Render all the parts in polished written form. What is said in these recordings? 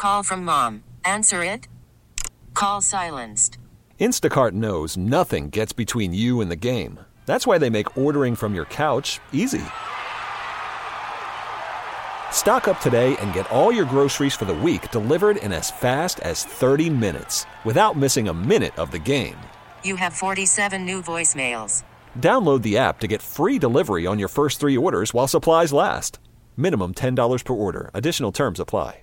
Call from mom. Answer it. Call silenced. Instacart knows nothing gets between you and the game. That's why they make ordering from your couch easy. Stock up today and get all your groceries for the week delivered in as fast as 30 minutes without missing a minute of the game. You have 47 new voicemails. Download the app to get free delivery on your first 3 orders while supplies last. Minimum $10 per order. Additional terms apply.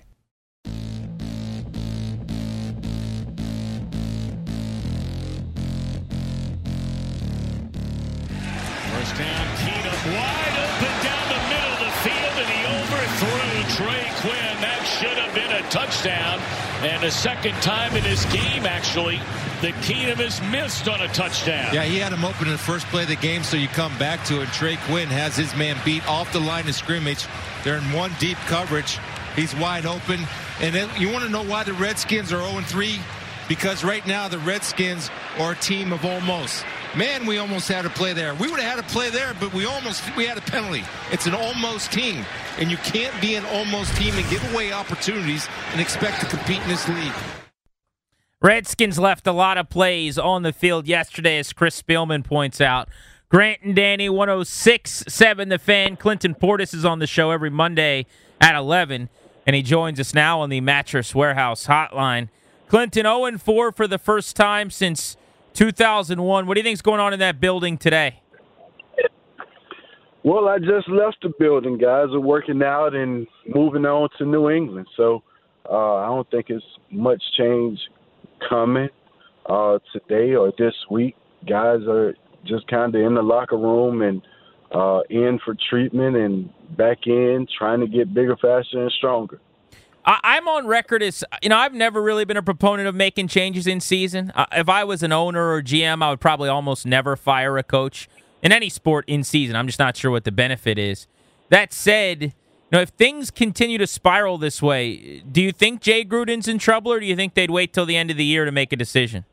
First down, Keenum wide open down the middle of the field, and he overthrew Trey Quinn. That should have been a touchdown. And the second time in this game, actually, that Keenum has missed on a touchdown. Yeah, he had him open in the first play of the game, so you come back to it. Trey Quinn has his man beat off the line of scrimmage. They're in one deep coverage. He's wide open. And then you want to know why the Redskins are 0-3? Because right now the Redskins are a team of almost. Man, we almost had a play there. We would have had a play there, but we had a penalty. It's an almost team. And you can't be an almost team and give away opportunities and expect to compete in this league. Redskins left a lot of plays on the field yesterday, as Chris Spielman points out. Grant and Danny, 106.7 The Fan. Clinton Portis is on the show every Monday at 11, and he joins us now on the Mattress Warehouse hotline. Clinton, 0-4 for the first time since 2001. What do you think is going on in that building today? Well, I just left the building. Guys are working out and moving on to New England. So I don't think it's much change coming today or this week. Guys are just kind of in the locker room and in for treatment and back in, trying to get bigger, faster, and stronger. I'm on record as, I've never really been a proponent of making changes in season. If I was an owner or GM, I would probably almost never fire a coach in any sport in season. I'm just not sure what the benefit is. That said, if things continue to spiral this way, do you think Jay Gruden's in trouble, or do you think they'd wait till the end of the year to make a decision?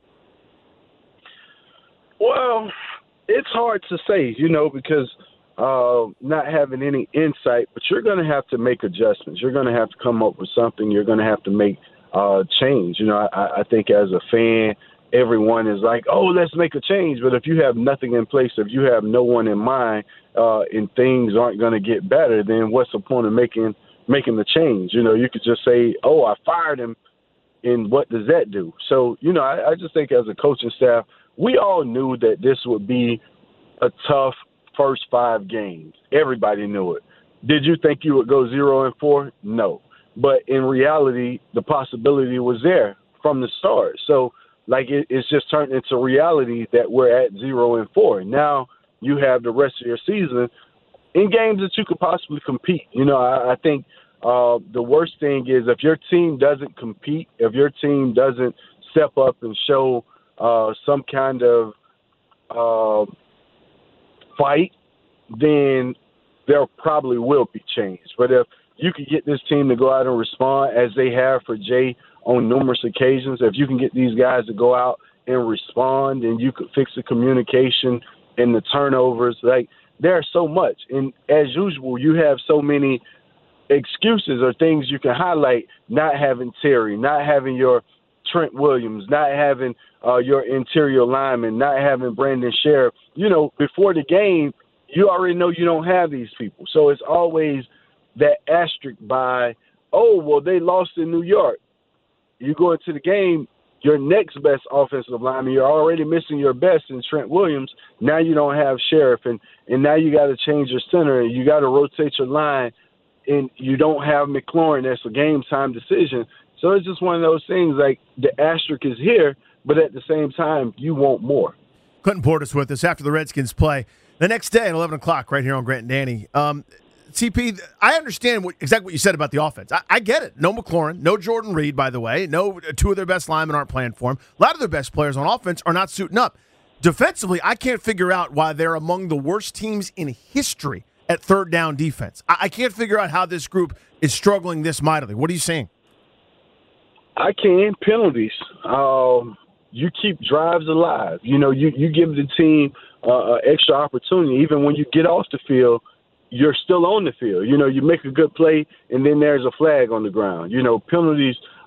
Well, it's hard to say, because not having any insight, but you're going to have to make adjustments. You're going to have to come up with something. You're going to have to make change. I think as a fan, everyone is like, oh, let's make a change. But if you have nothing in place, if you have no one in mind, and things aren't going to get better, then what's the point of making the change? You could just say, oh, I fired him, and what does that do? So, I just think as a coaching staff, we all knew that this would be a tough first 5 games. Everybody knew it. Did you think you would go 0-4? No. But in reality, the possibility was there from the start. So, it's just turned into reality that we're at 0-4. Now you have the rest of your season in games that you could possibly compete. I think the worst thing is if your team doesn't compete, if your team doesn't step up and show some kind of fight, then there probably will be change. But if you can get this team to go out and respond as they have for Jay on numerous occasions, if you can get these guys to go out and respond, and you could fix the communication and the turnovers, there's so much. And as usual, you have so many excuses or things you can highlight, not having Terry, not having your Trent Williams, not having your interior lineman, not having Brandon Sheriff. Before the game, you already know you don't have these people. So it's always that asterisk by, oh, well, they lost in New York. You go into the game, your next best offensive lineman, you're already missing your best in Trent Williams. Now you don't have Sheriff, and now you got to change your center, and you got to rotate your line, and you don't have McLaurin. That's a game-time decision. So it's just one of those things, the asterisk is here, but at the same time, you want more. Clinton Portis with us after the Redskins play the next day at 11 o'clock right here on Grant and Danny. CP, I understand exactly what you said about the offense. I get it. No McLaurin, no Jordan Reed, by the way. No, 2 of their best linemen aren't playing for him. A lot of their best players on offense are not suiting up. Defensively, I can't figure out why they're among the worst teams in history at third down defense. I can't figure out how this group is struggling this mightily. What are you saying? I can. Penalties. You keep drives alive. You give the team extra opportunity. Even when you get off the field, you're still on the field. You make a good play, and then there's a flag on the ground. Penalties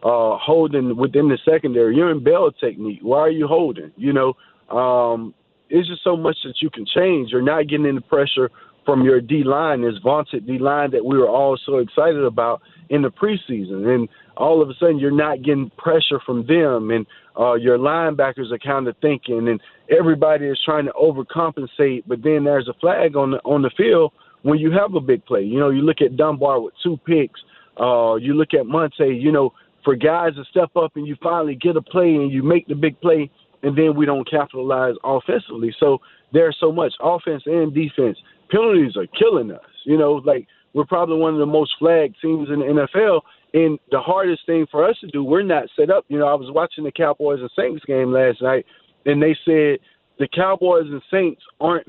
holding within the secondary. You're in bail technique. Why are you holding? It's just so much that you can change. You're not getting any pressure from your D-line, this vaunted D-line that we were all so excited about in the preseason. And all of a sudden you're not getting pressure from them, and your linebackers are kind of thinking, and everybody is trying to overcompensate, but then there's a flag on the field when you have a big play. You look at Dunbar with 2 picks. You look at Monte, for guys to step up and you finally get a play and you make the big play, and then we don't capitalize offensively. So there's so much offense and defense. Penalties are killing us. We're probably one of the most flagged teams in the NFL. And the hardest thing for us to do, we're not set up. I was watching the Cowboys and Saints game last night, and they said the Cowboys and Saints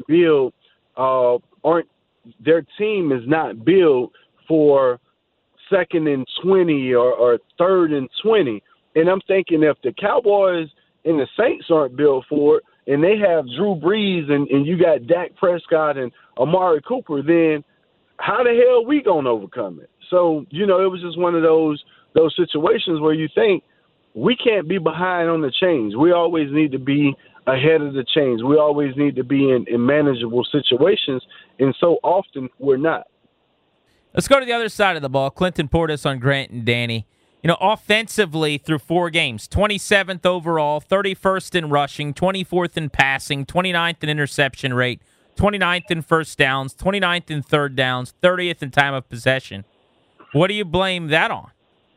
their team is not built for 2nd and 20 or 3rd and 20. And I'm thinking, if the Cowboys and the Saints aren't built for it, and they have Drew Brees and you got Dak Prescott and Amari Cooper, then how the hell are we going to overcome it? So, it was just one of those situations where you think we can't be behind on the change. We always need to be ahead of the change. We always need to be in manageable situations, and so often we're not. Let's go to the other side of the ball. Clinton Portis on Grant and Danny. Offensively through 4 games, 27th overall, 31st in rushing, 24th in passing, 29th in interception rate, 29th in first downs, 29th in third downs, 30th in time of possession. What do you blame that on?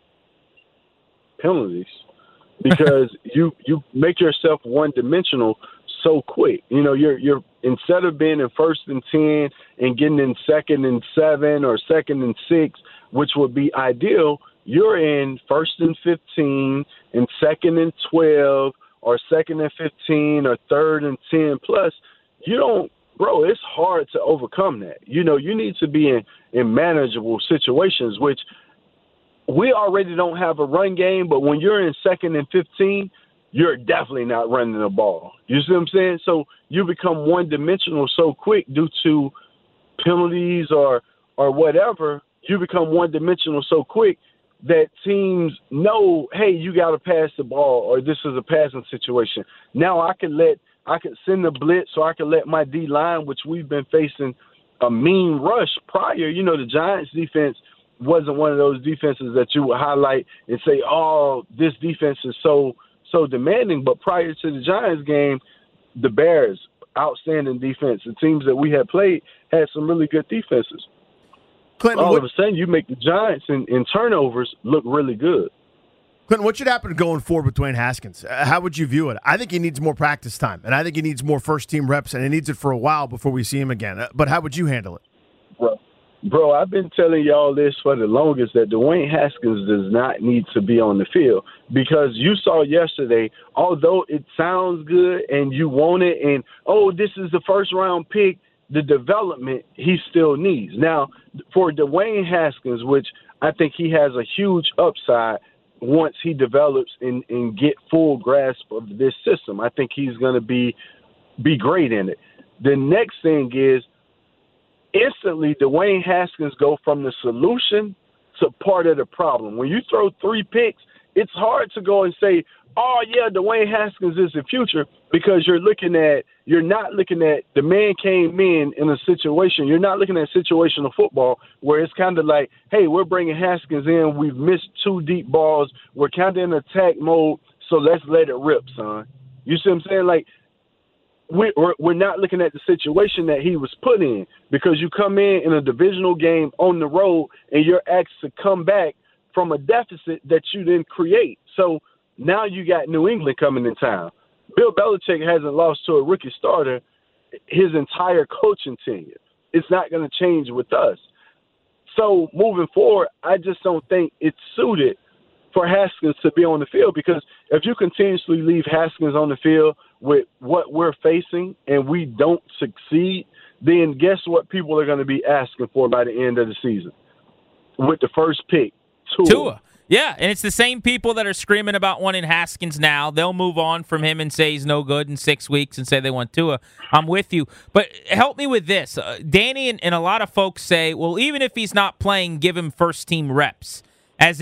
Penalties. Because you make yourself one-dimensional so quick. You're instead of being in 1st and 10 and getting in 2nd and 7 or 2nd and 6, which would be ideal, you're in 1st and 15 and 2nd and 12 or 2nd and 15 or 3rd and 10 plus. It's hard to overcome that. You need to be in manageable situations, which we already don't have a run game, but when you're in 2nd and 15, you're definitely not running the ball. You see what I'm saying? So you become one-dimensional so quick due to penalties or whatever. You become one-dimensional so quick that teams know, hey, you got to pass the ball, or this is a passing situation. Now I could send a blitz, or I could let my D-line, which we've been facing a mean rush prior. The Giants defense wasn't one of those defenses that you would highlight and say, oh, this defense is so demanding. But prior to the Giants game, the Bears, outstanding defense. The teams that we had played had some really good defenses. Clinton, all of a sudden, you make the Giants in turnovers look really good. Clinton, what should happen going forward with Dwayne Haskins? How would you view it? I think he needs more practice time, and I think he needs more first-team reps, and he needs it for a while before we see him again. But how would you handle it? Bro, I've been telling y'all this for the longest, that Dwayne Haskins does not need to be on the field, because you saw yesterday, although it sounds good and you want it and, oh, this is the first-round pick, the development he still needs. Now, for Dwayne Haskins, which I think he has a huge upside once he develops and get full grasp of this system, I think he's going to be great in it. The next thing is, instantly, Dwayne Haskins go from the solution to part of the problem. When you throw 3 picks, it's hard to go and say, oh, yeah, Dwayne Haskins is the future, because you're not looking at the man came in a situation. You're not looking at situational football where it's kind of like, hey, we're bringing Haskins in. We've missed 2 deep balls. We're kind of in attack mode, so let's let it rip, son. You see what I'm saying? Like, we're not looking at the situation that he was put in, because you come in a divisional game on the road and you're asked to come back from a deficit that you didn't create. So now you got New England coming in town. Bill Belichick hasn't lost to a rookie starter his entire coaching tenure. It's not going to change with us. So moving forward, I just don't think it's suited for Haskins to be on the field, because if you continuously leave Haskins on the field with what we're facing and we don't succeed, then guess what people are going to be asking for by the end of the season? With the first pick, Tua. Yeah, and it's the same people that are screaming about wanting Haskins now. They'll move on from him and say he's no good in 6 weeks and say they want Tua. I'm with you. But help me with this. Danny and a lot of folks say, well, even if he's not playing, give him first-team reps, as if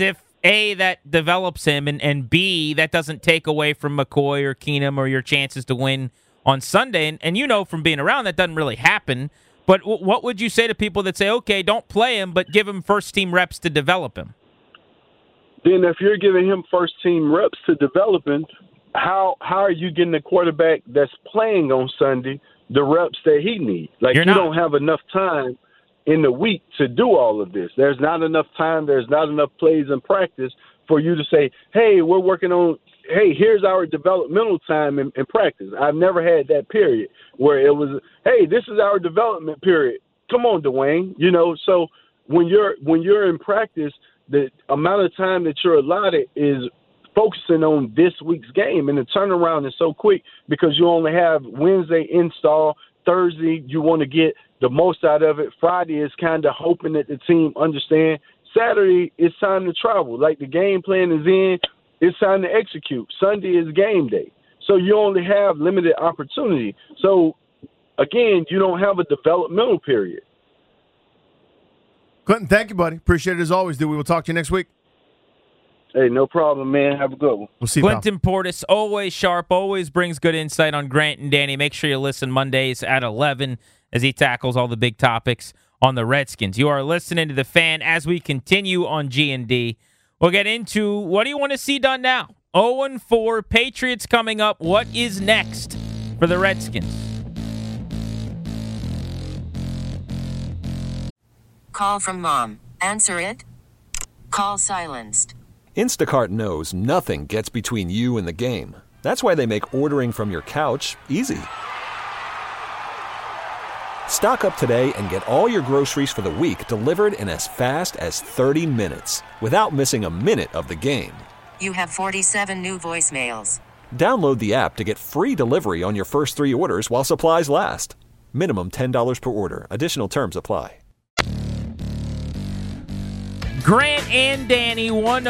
A, that develops him, and B, that doesn't take away from McCoy or Keenum or your chances to win on Sunday. And you know from being around that doesn't really happen. But what would you say to people that say, okay, don't play him, but give him first-team reps to develop him? Then if you're giving him first-team reps to develop him, how are you getting the quarterback that's playing on Sunday the reps that he needs? Like, you don't have enough time in the week to do all of this. There's not enough time. There's not enough plays in practice for you to say, hey, we're working on, hey, here's our developmental time in practice. I've never had that period where it was, hey, this is our development period. Come on, Dwayne. You know, so when you're in practice, the amount of time that you're allotted is focusing on this week's game, and the turnaround is so quick because you only have Wednesday install, Thursday you want to get the most out of it, Friday is kind of hoping that the team understand, Saturday it's time to travel. Like the game plan is in, it's time to execute. Sunday is game day. So you only have limited opportunity. So, again, you don't have a developmental period. Clinton, thank you, buddy. Appreciate it as always, dude. We will talk to you next week. Hey, no problem, man. Have a good one. We'll see you, Clinton Portis, always sharp, always brings good insight on Grant and Danny. Make sure you listen Mondays at 11 as he tackles all the big topics on the Redskins. You are listening to The Fan as we continue on G&D. We'll get into what do you want to see done now? 0-4, Patriots coming up. What is next for the Redskins? Call from mom. Answer it. Call silenced. Instacart knows nothing gets between you and the game. That's why they make ordering from your couch easy. Stock up today and get all your groceries for the week delivered in as fast as 30 minutes without missing a minute of the game. You have 47 new voicemails. Download the app to get free delivery on your first 3 orders while supplies last. Minimum $10 per order. Additional terms apply. Grant and Danny,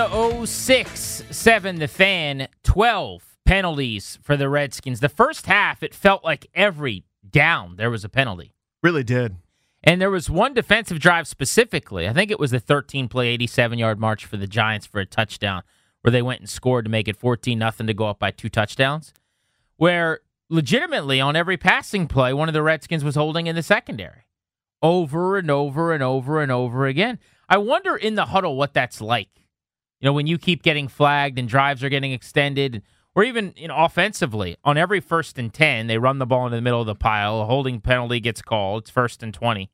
106.7 The Fan, 12 penalties for the Redskins. The first half, it felt like every down there was a penalty. Really did. And there was one defensive drive specifically. I think it was the 13-play, 87-yard march for the Giants for a touchdown, where they went and scored to make it 14-0 to go up by 2 touchdowns, where legitimately on every passing play, one of the Redskins was holding in the secondary over and over and over and over again. I wonder in the huddle what that's like. You know, when you keep getting flagged and drives are getting extended, or even offensively, on every 1st and 10, they run the ball into the middle of the pile, a holding penalty gets called, it's 1st and 20.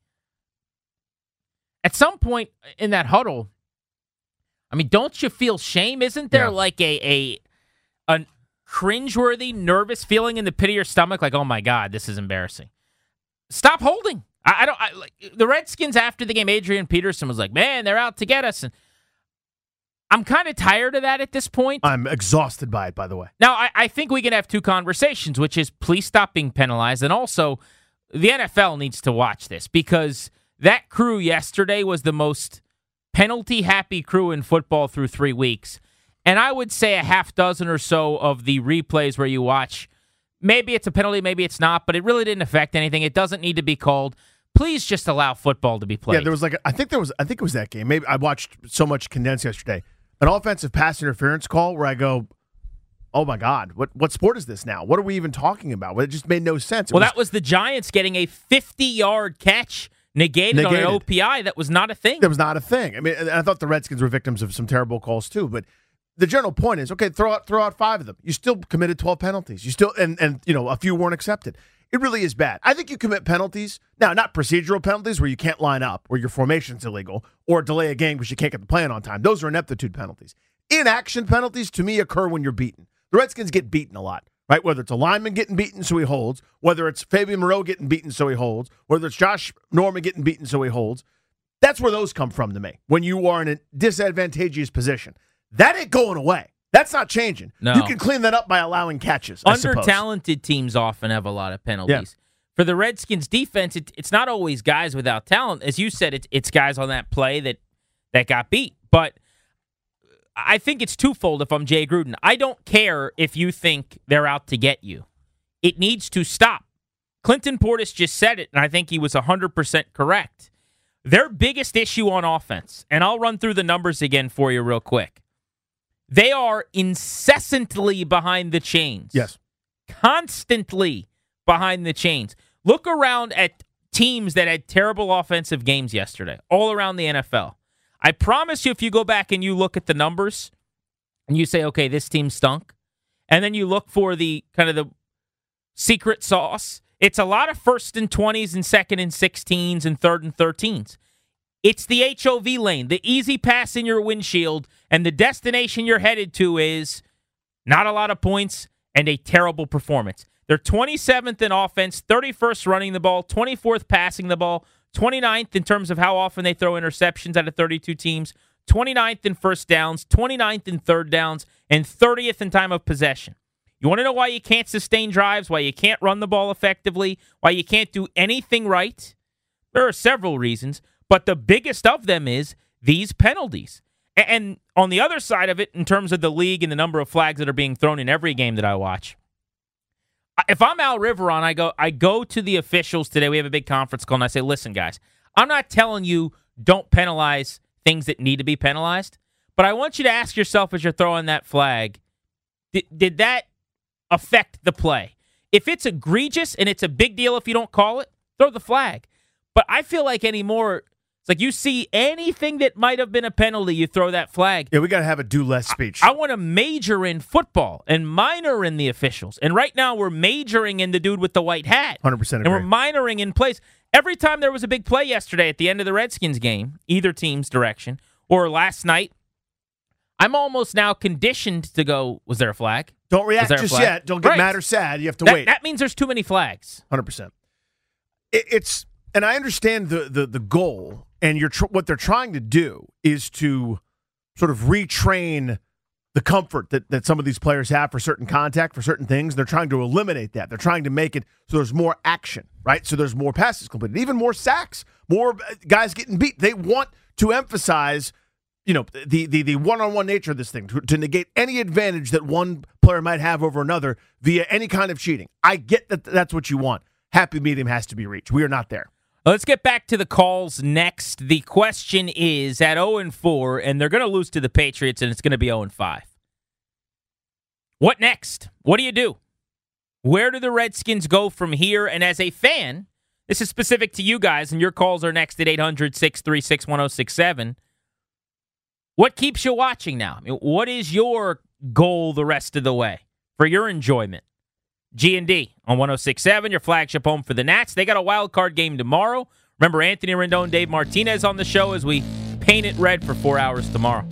At some point in that huddle, I mean, don't you feel shame? Isn't there like a cringeworthy, nervous feeling in the pit of your stomach, like, oh my God, this is embarrassing? Stop holding. The Redskins after the game, Adrian Peterson was like, man, they're out to get us. And I'm kind of tired of that at this point. I'm exhausted by it, by the way. Now, I think we can have 2 conversations, which is please stop being penalized. And also, the NFL needs to watch this because that crew yesterday was the most penalty-happy crew in football through 3 weeks. And I would say a half dozen or so of the replays where you watch, maybe it's a penalty, maybe it's not, but it really didn't affect anything. It doesn't need to be called. Please just allow football to be played. Yeah, there was I think it was that game. Maybe I watched so much condensed yesterday. An offensive pass interference call where I go, oh my God, what sport is this now? What are we even talking about? It just made no sense. That was the Giants getting a 50-yard catch negated on an OPI. That was not a thing. That was not a thing. I mean, and I thought the Redskins were victims of some terrible calls too, but the general point is, okay, throw out 5 of them. You still committed 12 penalties. You still and a few weren't accepted. It really is bad. I think you commit penalties. Now, not procedural penalties where you can't line up or your formation's illegal or delay a game because you can't get the plan on time. Those are ineptitude penalties. Inaction penalties, to me, occur when you're beaten. The Redskins get beaten a lot, right? Whether it's a lineman getting beaten so he holds, whether it's Fabian Moreau getting beaten so he holds, whether it's Josh Norman getting beaten so he holds. That's where those come from to me, when you are in a disadvantageous position. That ain't going away. That's not changing. No. You can clean that up by allowing catches. Under-talented teams often have a lot of penalties. Yeah. For the Redskins defense, it's not always guys without talent. As you said, it's guys on that play that got beat. But I think it's twofold if I'm Jay Gruden. I don't care if you think they're out to get you. It needs to stop. Clinton Portis just said it, and I think he was 100% correct. Their biggest issue on offense, and I'll run through the numbers again for you real quick. They are incessantly behind the chains. Yes. Constantly behind the chains. Look around at teams that had terrible offensive games yesterday, all around the NFL. I promise you, if you go back and you look at the numbers and you say, okay, this team stunk, and then you look for the kind of the secret sauce, it's a lot of 1st and 20s and 2nd and 16s and 3rd and 13s. It's the HOV lane, the easy pass in your windshield, and the destination you're headed to is not a lot of points and a terrible performance. They're 27th in offense, 31st running the ball, 24th passing the ball, 29th in terms of how often they throw interceptions out of 32 teams, 29th in first downs, 29th in third downs, and 30th in time of possession. You want to know why you can't sustain drives, why you can't run the ball effectively, why you can't do anything right? There are several reasons, but the biggest of them is these penalties. And on the other side of it, in terms of the league and the number of flags that are being thrown in every game that I watch, if I'm Al Riveron, I go to the officials today. We have a big conference call, and I say, listen, guys, I'm not telling you don't penalize things that need to be penalized, but I want you to ask yourself as you're throwing that flag, did that affect the play? If it's egregious and it's a big deal if you don't call it, throw the flag. But I feel like anymore, it's like you see anything that might have been a penalty, you throw that flag. Yeah, we got to have a do less speech. I want to major in football and minor in the officials. And right now we're majoring in the dude with the white hat. 100% agree. And we're minoring in plays. Every time there was a big play yesterday at the end of the Redskins game, either team's direction, or last night, I'm almost now conditioned to go, was there a flag? Don't react just yet. Don't get mad or sad. You have to wait. That means there's too many flags. 100%. And I understand the goal, and what they're trying to do is to sort of retrain the comfort that some of these players have for certain contact, for certain things. They're trying to eliminate that. They're trying to make it so there's more action, right? So there's more passes completed, even more sacks, more guys getting beat. They want to emphasize, the one-on-one nature of this thing, to negate any advantage that one player might have over another via any kind of cheating. I get that that's what you want. Happy medium has to be reached. We are not there. Let's get back to the calls next. The question is at 0-4, and they're going to lose to the Patriots, and it's going to be 0-5. What next? What do you do? Where do the Redskins go from here? And as a fan, this is specific to you guys, and your calls are next at 800-636-1067. What keeps you watching now? I mean, what is your goal the rest of the way for your enjoyment? G&D on 106.7, your flagship home for the Nats. They got a wild card game tomorrow. Remember Anthony Rendon, Dave Martinez on the show as we paint it red for 4 hours tomorrow.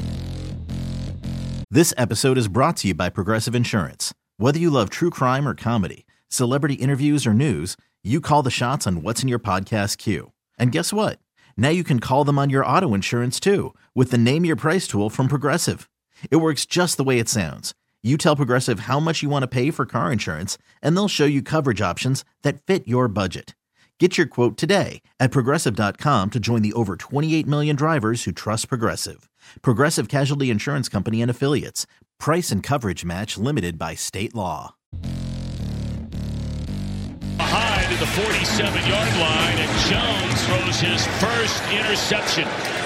This episode is brought to you by Progressive Insurance. Whether you love true crime or comedy, celebrity interviews or news, you call the shots on what's in your podcast queue. And guess what? Now you can call them on your auto insurance too with the Name Your Price tool from Progressive. It works just the way it sounds. You tell Progressive how much you want to pay for car insurance, and they'll show you coverage options that fit your budget. Get your quote today at Progressive.com to join the over 28 million drivers who trust Progressive. Progressive Casualty Insurance Company and Affiliates. Price and coverage match limited by state law. High to the 47-yard line, and Jones throws his first interception.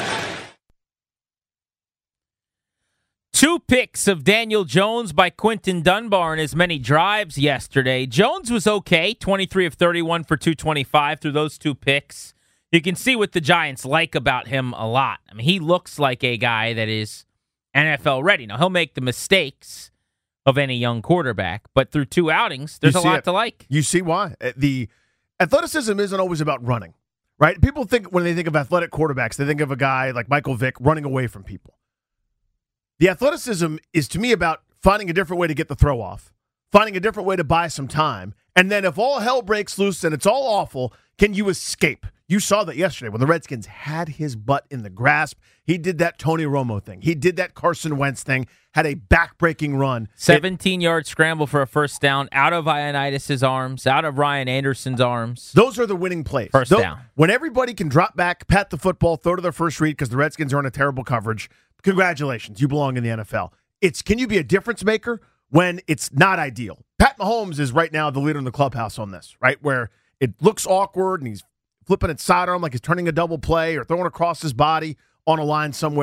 2 picks of Daniel Jones by Quinton Dunbar in as many drives yesterday. Jones was okay, 23 of 31 for 225 through those 2 picks. You can see what the Giants like about him a lot. I mean, he looks like a guy that is NFL ready. Now, he'll make the mistakes of any young quarterback, but through 2 outings, there's a lot to like. You see why. The athleticism isn't always about running, right? People think when they think of athletic quarterbacks, they think of a guy like Michael Vick running away from people. The athleticism is, to me, about finding a different way to get the throw off, finding a different way to buy some time, and then if all hell breaks loose and it's all awful, can you escape? You saw that yesterday when the Redskins had his butt in the grasp. He did that Tony Romo thing. He did that Carson Wentz thing, had a back-breaking run. 17-yard scramble for a first down out of Ioannidis' arms, out of Ryan Anderson's arms. Those are the winning plays. First down. When everybody can drop back, pat the football, throw to their first read because the Redskins are in a terrible coverage, congratulations, you belong in the NFL. Can you be a difference maker when it's not ideal? Pat Mahomes is right now the leader in the clubhouse on this, right? Where it looks awkward and he's flipping it sidearm like he's turning a double play or throwing across his body on a line somewhere.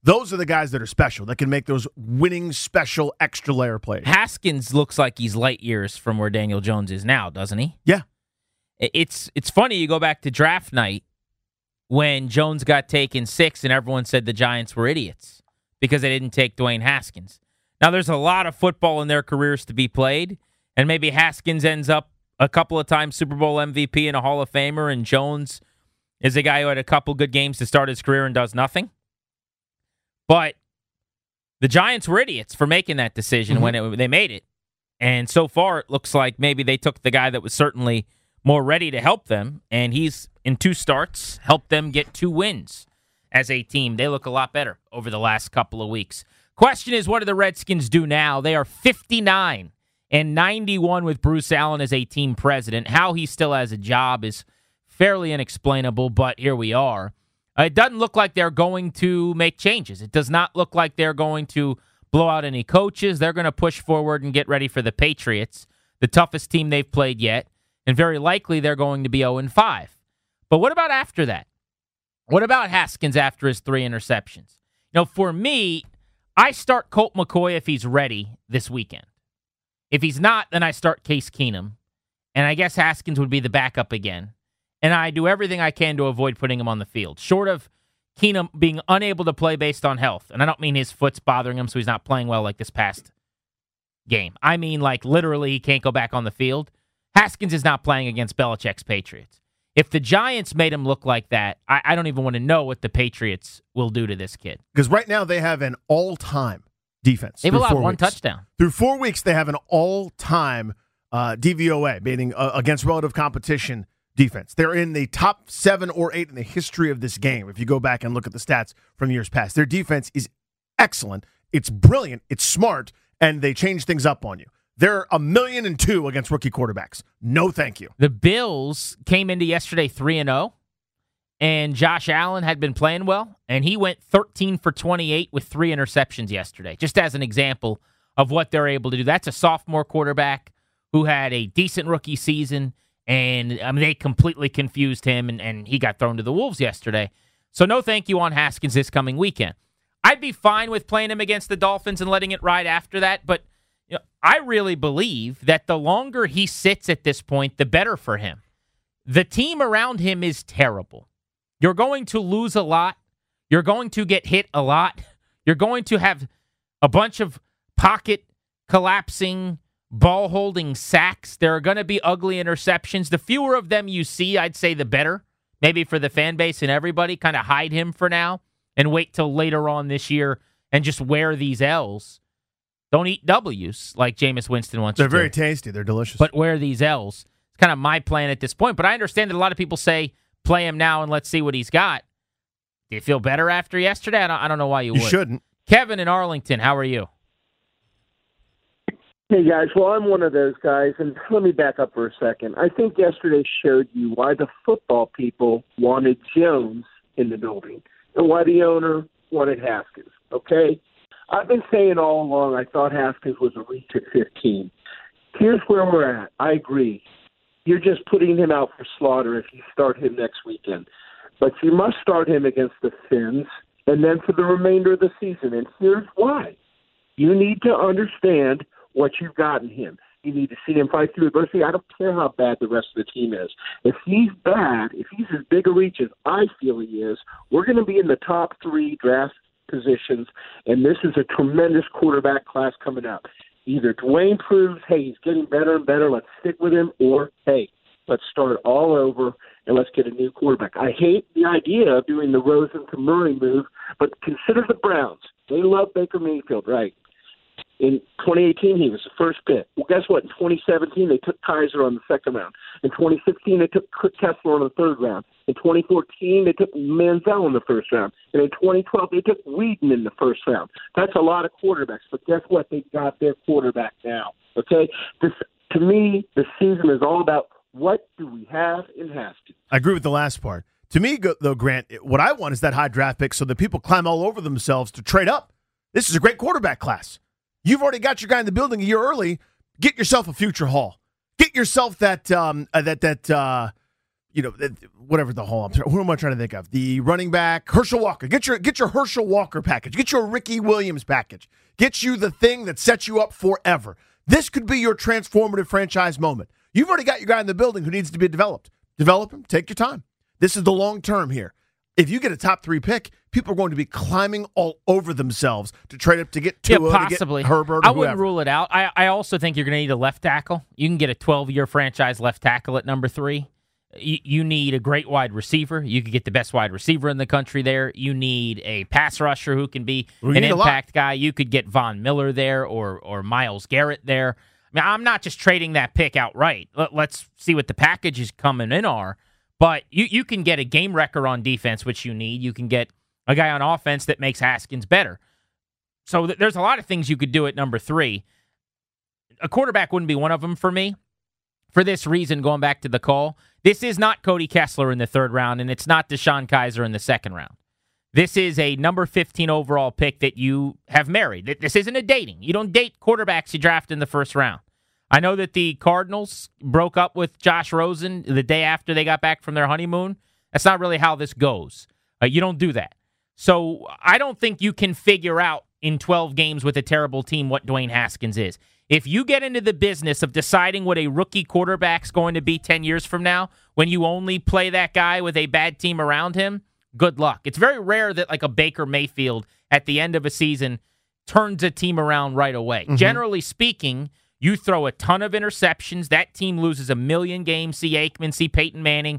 Those are the guys that are special, that can make those winning special extra layer plays. Haskins looks like he's light years from where Daniel Jones is now, doesn't he? Yeah. It's funny, you go back to draft night when Jones got taken 6 and everyone said the Giants were idiots because they didn't take Dwayne Haskins. Now, there's a lot of football in their careers to be played, and maybe Haskins ends up a couple of times Super Bowl MVP and a Hall of Famer, and Jones is a guy who had a couple good games to start his career and does nothing. But the Giants were idiots for making that decision when they made it. And so far, it looks like maybe they took the guy that was certainly more ready to help them, and he's, in 2 starts, helped them get 2 wins as a team. They look a lot better over the last couple of weeks. Question is, what do the Redskins do now? They are 59-91 with Bruce Allen as a team president. How he still has a job is fairly unexplainable, but here we are. It doesn't look like they're going to make changes. It does not look like they're going to blow out any coaches. They're going to push forward and get ready for the Patriots, the toughest team they've played yet, and very likely they're going to be 0-5. But what about after that? What about Haskins after his 3 interceptions? For me, I start Colt McCoy if he's ready this weekend. If he's not, then I start Case Keenum, and I guess Haskins would be the backup again. And I do everything I can to avoid putting him on the field, short of Keenum being unable to play based on health. And I don't mean his foot's bothering him, so he's not playing well like this past game. I mean, like, literally he can't go back on the field. Haskins is not playing against Belichick's Patriots. If the Giants made him look like that, I don't even want to know what the Patriots will do to this kid. Because right now they have an all-time defense. They've allowed 1 touchdown. Through 4 weeks, they have an all-time DVOA, meaning against relative competition defense. They're in the top 7 or 8 in the history of this game, if you go back and look at the stats from years past. Their defense is excellent. It's brilliant. It's smart, and they change things up on you. They're 1,000,002 against rookie quarterbacks. No, thank you. The Bills came into yesterday 3-0, and Josh Allen had been playing well, and he went 13 for 28 with 3 interceptions yesterday, just as an example of what they're able to do. That's a sophomore quarterback who had a decent rookie season, and they completely confused him, and he got thrown to the Wolves yesterday. So no thank you on Haskins this coming weekend. I'd be fine with playing him against the Dolphins and letting it ride after that, but I really believe that the longer he sits at this point, the better for him. The team around him is terrible. You're going to lose a lot. You're going to get hit a lot. You're going to have a bunch of pocket collapsing, ball-holding sacks. There are going to be ugly interceptions. The fewer of them you see, I'd say the better. Maybe for the fan base and everybody, kind of hide him for now and wait till later on this year and just wear these L's. Don't eat W's like Jameis Winston wants to. They're very tasty. They're delicious. But wear these L's. It's kind of my plan at this point. But I understand that a lot of people say, play him now and let's see what he's got. Do you feel better after yesterday? I don't know why you would. You shouldn't. Kevin in Arlington, how are you? Hey, guys. Well, I'm one of those guys, and let me back up for a second. I think yesterday showed you why the football people wanted Jones in the building and why the owner wanted Haskins, okay? I've been saying all along I thought Haskins was a reach at 15. Here's where we're at. I agree. You're just putting him out for slaughter if you start him next weekend. But you must start him against the Finns and then for the remainder of the season. And here's why. You need to understand what you've got in him. You need to see him fight through adversity. I don't care how bad the rest of the team is. If he's bad, if he's as big a reach as I feel he is, we're going to be in the top 3 draft positions, and this is a tremendous quarterback class coming up. Either Dwayne proves, hey, he's getting better and better, let's stick with him, or, hey, let's start all over and let's get a new quarterback. I hate the idea of doing the Rosen to Murray move, but consider the Browns. They love Baker Mayfield, right? In 2018, he was the first pick. Well, guess what? In 2017, they took Kaiser on the second round. In 2016, they took Kessler on the third round. In 2014, they took Manziel in the first round. And in 2012, they took Whedon in the first round. That's a lot of quarterbacks. But guess what? They got their quarterback now. Okay? To me, the season is all about what do we have in Haskins. I agree with the last part. To me, though, Grant, what I want is that high draft pick so that people climb all over themselves to trade up. This is a great quarterback class. You've already got your guy in the building a year early. Get yourself a future haul. Get yourself that whatever the whole. Who am I trying to think of? The running back, Herschel Walker. Get your Herschel Walker package. Get your Ricky Williams package. Get you the thing that sets you up forever. This could be your transformative franchise moment. You've already got your guy in the building who needs to be developed. Develop him. Take your time. This is the long term here. If you get a top 3 pick, people are going to be climbing all over themselves to trade up to get Tua, possibly. to get Herbert, or I whoever. wouldn't rule it out. I also think you're going to need a left tackle. You can get a 12-year franchise left tackle at number 3. You need a great wide receiver. You could get the best wide receiver in the country there. You need a pass rusher who can be an impact guy. You could get Von Miller there or Myles Garrett there. I mean, I'm not just trading that pick outright. Let's see what the packages coming in are. But you can get a game wrecker on defense, which you need. You can get a guy on offense that makes Haskins better. So there's a lot of things you could do at number 3. A quarterback wouldn't be one of them for me. For this reason, going back to the call, this is not Cody Kessler in the 3rd round, and it's not Deshaun Kaiser in the 2nd round. This is a number 15 overall pick that you have married. This isn't a dating. You don't date quarterbacks you draft in the 1st round. I know that the Cardinals broke up with Josh Rosen the day after they got back from their honeymoon. That's not really how this goes. You don't do that. So I don't think you can figure out in 12 games with a terrible team what Dwayne Haskins is. If you get into the business of deciding what a rookie quarterback's going to be 10 years from now, when you only play that guy with a bad team around him, good luck. It's very rare that like a Baker Mayfield at the end of a season turns a team around right away. Mm-hmm. Generally speaking, you throw a ton of interceptions. That team loses a million games. See Aikman, see Peyton Manning.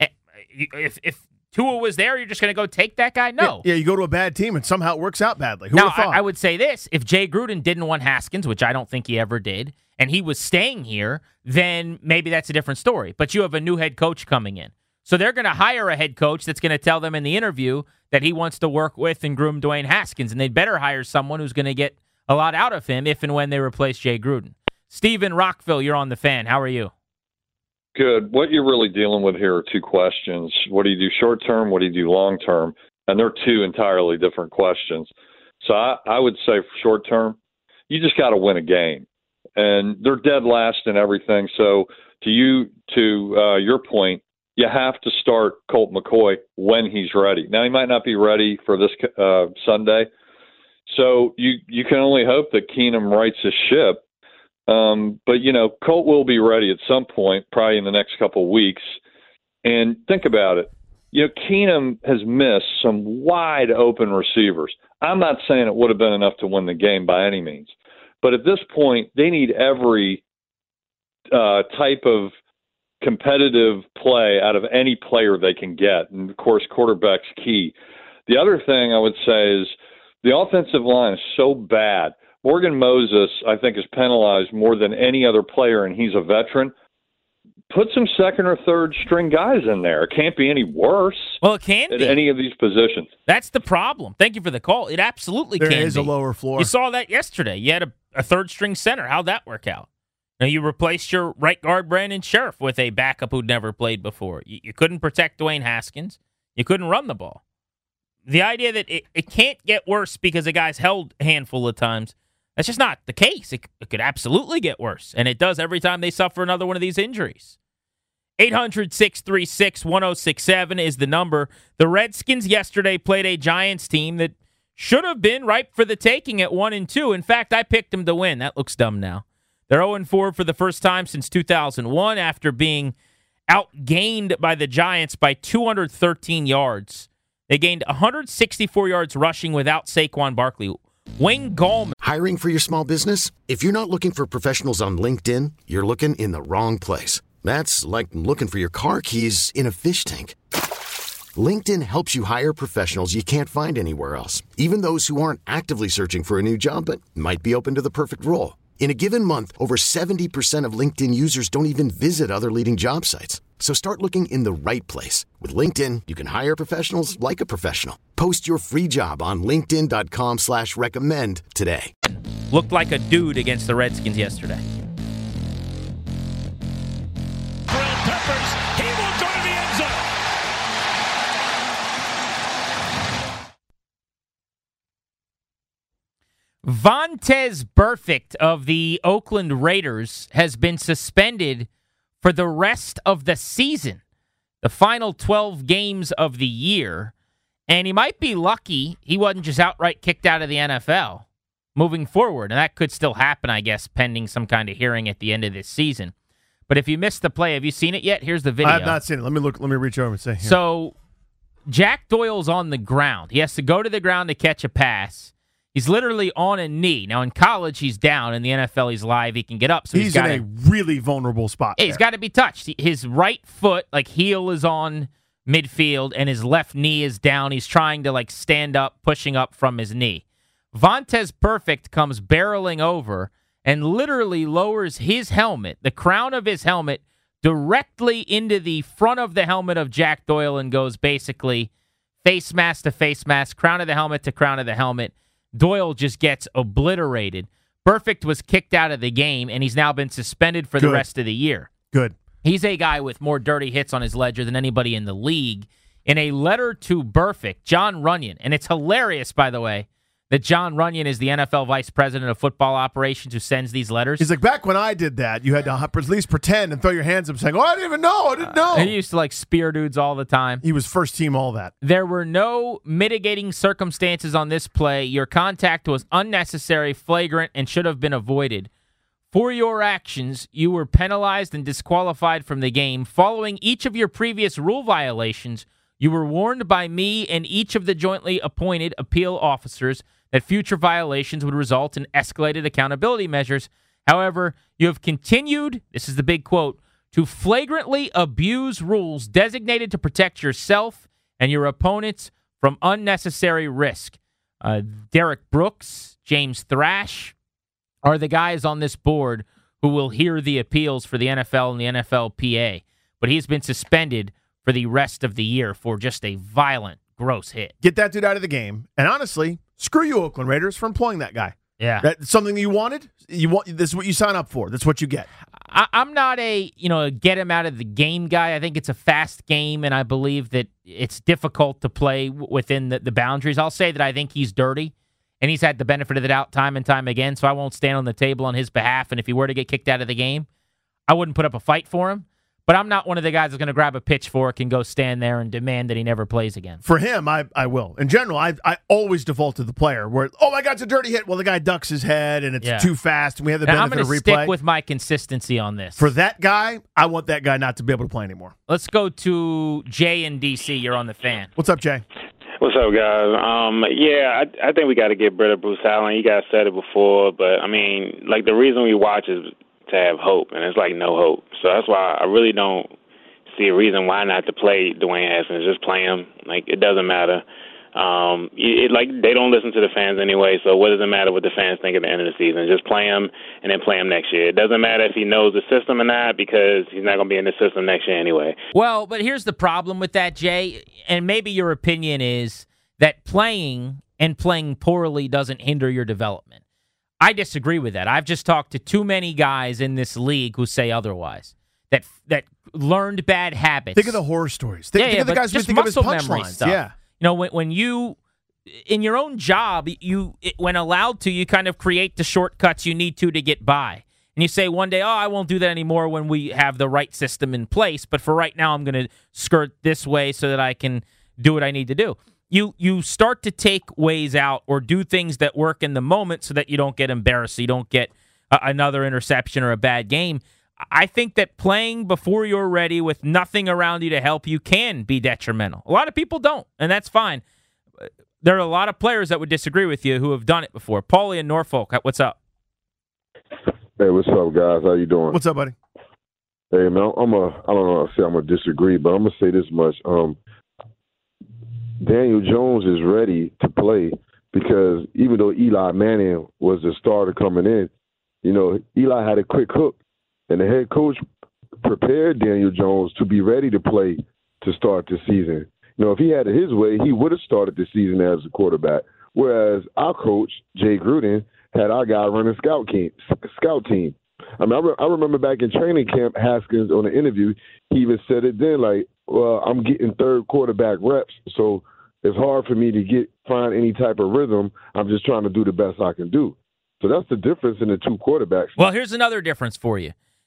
If Tua was there, you're just going to go take that guy? No. Yeah, you go to a bad team and somehow it works out badly. Who now, would have thought? I would say this. If Jay Gruden didn't want Haskins, which I don't think he ever did, and he was staying here, then maybe that's a different story. But you have a new head coach coming in. So they're going to hire a head coach that's going to tell them in the interview that he wants to work with and groom Dwayne Haskins, and they'd better hire someone who's going to get a lot out of him if and when they replace Jay Gruden. Steve Rockville, you're on the Fan. How are you? Good. What you're really dealing with here are 2 questions. What do you do short term? What do you do long term? And they're 2 entirely different questions. So I would say for short term, you just got to win a game. And they're dead last in everything. So to your point, you have to start Colt McCoy when he's ready. Now, he might not be ready for this Sunday. So you can only hope that Keenum rights his ship. But, Colt will be ready at some point, probably in the next couple of weeks. And think about it. Keenum has missed some wide open receivers. I'm not saying it would have been enough to win the game by any means. But at this point, they need every type of competitive play out of any player they can get. And, of course, quarterback's key. The other thing I would say is the offensive line is so bad. Morgan Moses, I think, is penalized more than any other player, and he's a veteran. Put some 2nd or 3rd string guys in there. It can't be any worse. Well, it can be. At any of these positions. That's the problem. Thank you for the call. It absolutely can be. There is a lower floor. You saw that yesterday. You had a 3rd string center. How'd that work out? Now, you replaced your right guard, Brandon Sheriff, with a backup who'd never played before. You couldn't protect Dwayne Haskins. You couldn't run the ball. The idea that it can't get worse because a guy's held a handful of times, that's just not the case. It could absolutely get worse, and it does every time they suffer another one of these injuries. 800-636-1067 is the number. The Redskins yesterday played a Giants team that should have been ripe for the taking at 1-2. In fact, I picked them to win. That looks dumb now. They're 0-4 for the first time since 2001 after being outgained by the Giants by 213 yards. They gained 164 yards rushing without Saquon Barkley. Wayne Gallman. Hiring for your small business? If you're not looking for professionals on LinkedIn, you're looking in the wrong place. That's like looking for your car keys in a fish tank. LinkedIn helps you hire professionals you can't find anywhere else, even those who aren't actively searching for a new job but might be open to the perfect role. In a given month, over 70% of LinkedIn users don't even visit other leading job sites. So start looking in the right place. With LinkedIn, you can hire professionals like a professional. Post your free job on linkedin.com/recommend today. Looked like a dude against the Redskins yesterday. Peppers, he will go to the end zone. Vontaze Burfict of the Oakland Raiders has been suspended for the rest of the season. the final 12 games of the year, and he might be lucky he wasn't just outright kicked out of the NFL moving forward. And that could still happen, I guess, pending some kind of hearing at the end of this season. But if you missed the play, have you seen it yet? Here's the video. I have not seen it. Let me reach over and say. Here. So Jack Doyle's on the ground. He has to go to the ground to catch a pass. He's literally on a knee. Now, in college, he's down. In the NFL, he's live. He can get up. So he's in a really vulnerable spot. He's got to be touched. His right foot, heel is on midfield, and his left knee is down. He's trying to, stand up, pushing up from his knee. Vontaze Burfict comes barreling over and literally lowers his helmet, the crown of his helmet, directly into the front of the helmet of Jack Doyle and goes basically face mask to face mask, crown of the helmet to crown of the helmet. Doyle just gets obliterated. Burfict was kicked out of the game, and he's now been suspended for the rest of the year. Good. He's a guy with more dirty hits on his ledger than anybody in the league. In a letter to Burfict, John Runyon, and it's hilarious, by the way, that John Runyon is the NFL Vice President of Football Operations who sends these letters. He's like, back when I did that, you had to at least pretend and throw your hands up saying, I didn't even know. I didn't know. He used to spear dudes all the time. He was first team all that. There were no mitigating circumstances on this play. Your contact was unnecessary, flagrant, and should have been avoided. For your actions, you were penalized and disqualified from the game. Following each of your previous rule violations, you were warned by me and each of the jointly appointed appeal officers that future violations would result in escalated accountability measures. However, you have continued, this is the big quote, to flagrantly abuse rules designated to protect yourself and your opponents from unnecessary risk. Derek Brooks, James Thrash are the guys on this board who will hear the appeals for the NFL and the NFLPA. But he's been suspended for the rest of the year for just a violent, gross hit. Get that dude out of the game. And honestly, screw you, Oakland Raiders, for employing that guy. Yeah. That's something you wanted. This is what you sign up for. That's what you get. I'm not a get him out of the game guy. I think it's a fast game, and I believe that it's difficult to play within the boundaries. I'll say that I think he's dirty, and he's had the benefit of the doubt time and time again, so I won't stand on the table on his behalf. And if he were to get kicked out of the game, I wouldn't put up a fight for him. But I'm not one of the guys that's going to grab a pitchfork and go stand there and demand that he never plays again. For him, I will. In general, I always default to the player where, oh my God, it's a dirty hit. Well, the guy ducks his head and it's too fast, and we have the benefit of replay. I'm going to stick with my consistency on this. For that guy, I want that guy not to be able to play anymore. Let's go to Jay in D.C. You're on the Fan. What's up, Jay? What's up, guys? I think we got to get rid of Bruce Allen. You guys said it before, but, the reason we watch is to have hope, and it's no hope. So that's why I really don't see a reason why not to play Dwayne Haskins. Just play him. It doesn't matter. They don't listen to the fans anyway, so what does it matter what the fans think at the end of the season? Just play him and then play him next year. It doesn't matter if he knows the system or not because he's not going to be in the system next year anyway. Well, but here's the problem with that, Jay, and maybe your opinion is that playing and playing poorly doesn't hinder your development. I disagree with that. I've just talked to too many guys in this league who say otherwise. That learned bad habits. Think of the horror stories. Think of the guys who think of his punchlines. Yeah. When you, in your own job, when allowed to, you kind of create the shortcuts you need to get by. And you say one day, I won't do that anymore when we have the right system in place. But for right now, I'm going to skirt this way so that I can do what I need to do. You start to take ways out or do things that work in the moment so that you don't get embarrassed, so you don't get another interception or a bad game. I think that playing before you're ready with nothing around you to help you can be detrimental. A lot of people don't, and that's fine. There are a lot of players that would disagree with you who have done it before. Paulie in Norfolk, what's up? Hey, what's up, guys? How you doing? What's up, buddy? Hey, man, I don't know if I'm going to disagree, but I'm going to say this much. Daniel Jones is ready to play because even though Eli Manning was the starter coming in, Eli had a quick hook. And the head coach prepared Daniel Jones to be ready to play to start the season. If he had it his way, he would have started the season as a quarterback. Whereas our coach, Jay Gruden, had our guy running scout team. I remember back in training camp, Haskins on the interview, he even said it then, I'm getting third quarterback reps, so it's hard for me to find any type of rhythm. I'm just trying to do the best I can do. So that's the difference in the two quarterbacks. Well, here's another difference for you.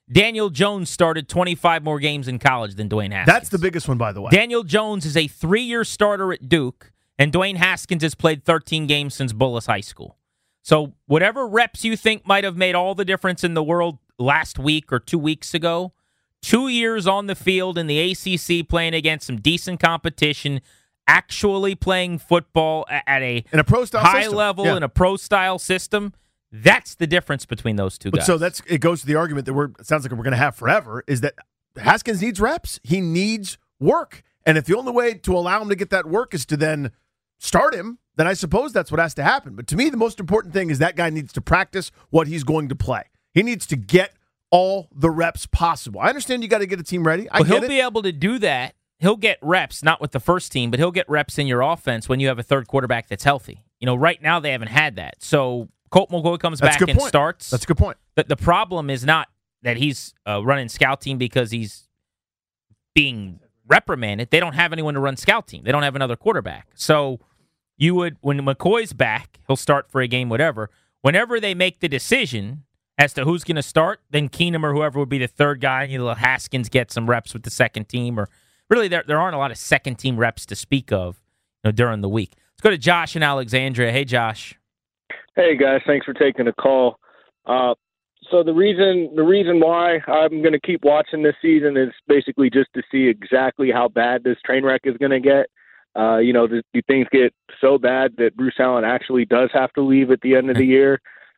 Daniel Jones started 25 more games in college than Dwayne Haskins. That's the biggest one, by the way. Daniel Jones is a 3-year starter at Duke, and Dwayne Haskins has played 13 games since Bullis High School. So whatever reps you think might have made all the difference in the world last week or 2 weeks ago, 2 years on the field in the ACC playing against some decent competition, actually playing football at a high level in a pro-style system, that's the difference between those two guys. So it goes to the argument that it sounds like we're going to have forever, is that Haskins needs reps. He needs work. And if the only way to allow him to get that work is to then start him, then I suppose that's what has to happen. But to me, the most important thing is that guy needs to practice what he's going to play. He needs to get all the reps possible. I understand you got to get a team ready. He'll be able to do that. He'll get reps, not with the first team, but he'll get reps in your offense when you have a third quarterback that's healthy. Right now they haven't had that. So Colt McCoy comes back and starts. That's a good point. The problem is not that he's running scout team because he's being reprimanded. They don't have anyone to run scout team. They don't have another quarterback. So when McCoy's back, he'll start for a game, whatever. Whenever they make the decision as to who's going to start, then Keenum or whoever would be the third guy. Haskins get some reps with the second team. Or really, there aren't a lot of second team reps to speak of during the week. Let's go to Josh in Alexandria. Hey, Josh. Hey guys, thanks for taking the call. So the reason why I'm going to keep watching this season is basically just to see exactly how bad this train wreck is going to get. Do things get so bad that Bruce Allen actually does have to leave at the end of the year?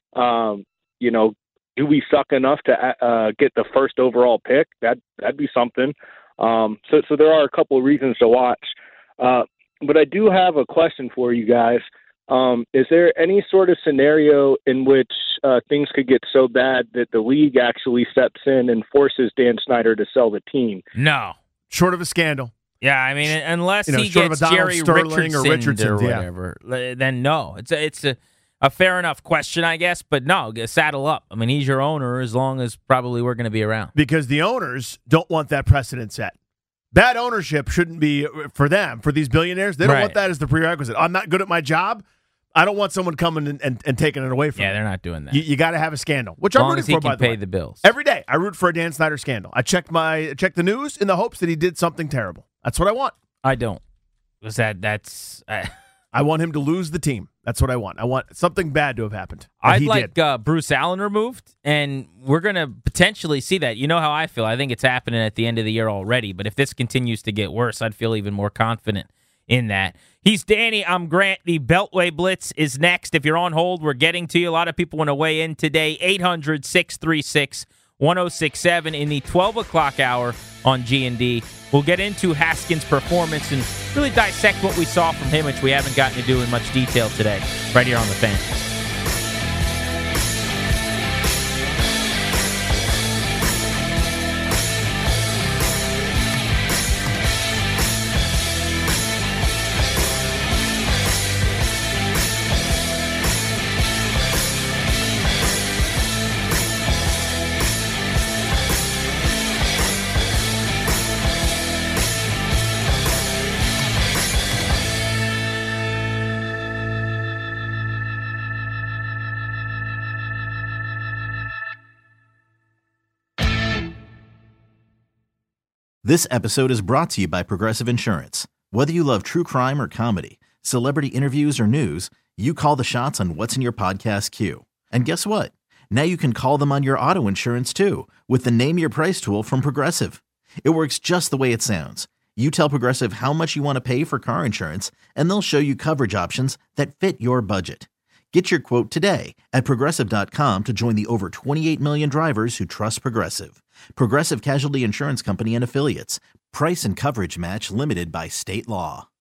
Do we suck enough to get the first overall pick? That'd be something. So there are a couple of reasons to watch. But I do have a question for you guys. Is there any sort of scenario in which things could get so bad that the league actually steps in and forces Dan Snyder to sell the team? No. Short of a scandal. Yeah, I mean, unless he gets Jerry Richardson or whatever, then no. It's a fair enough question, I guess, but no, saddle up. I mean, he's your owner as long as probably we're going to be around. Because the owners don't want that precedent set. Bad ownership shouldn't be for them, for these billionaires. They don't want that as the prerequisite. I'm not good at my job. I don't want someone coming and taking it away from me. Yeah, they're not doing that. You got to have a scandal, which I'm rooting for, by the way. Pay the bills. Every day, I root for a Dan Snyder scandal. I check the news in the hopes that he did something terrible. That's what I want. I don't. I want him to lose the team. That's what I want. I want something bad to have happened. I'd like Bruce Allen removed, and we're going to potentially see that. You know how I feel. I think it's happening at the end of the year already, but if this continues to get worse, I'd feel even more confident in that. He's Danny. I'm Grant. The Beltway Blitz is next. If you're on hold, we're getting to you. A lot of people want to weigh in today. 800-636-1067 in the 12 o'clock hour on G&D. We'll get into Haskins' performance and really dissect what we saw from him, which we haven't gotten to do in much detail today, right here on The Fan. This episode is brought to you by Progressive Insurance. Whether you love true crime or comedy, celebrity interviews or news, you call the shots on what's in your podcast queue. And guess what? Now you can call them on your auto insurance too with the Name Your Price tool from Progressive. It works just the way it sounds. You tell Progressive how much you want to pay for car insurance, and they'll show you coverage options that fit your budget. Get your quote today at Progressive.com to join the over 28 million drivers who trust Progressive. Progressive Casualty Insurance Company and Affiliates. Price and coverage match limited by state law.